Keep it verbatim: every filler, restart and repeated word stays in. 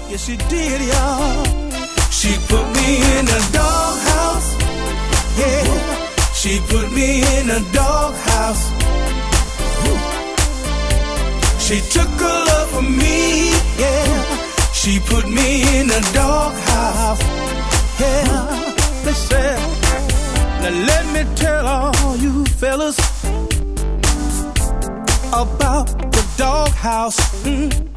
Yes, she did, y'all. She put me in a doghouse. Yeah. She put me in a doghouse. She took her love from me. Yeah. She put me in a doghouse. Yeah. Listen. Now let me tell all you fellas about the doghouse. Mm.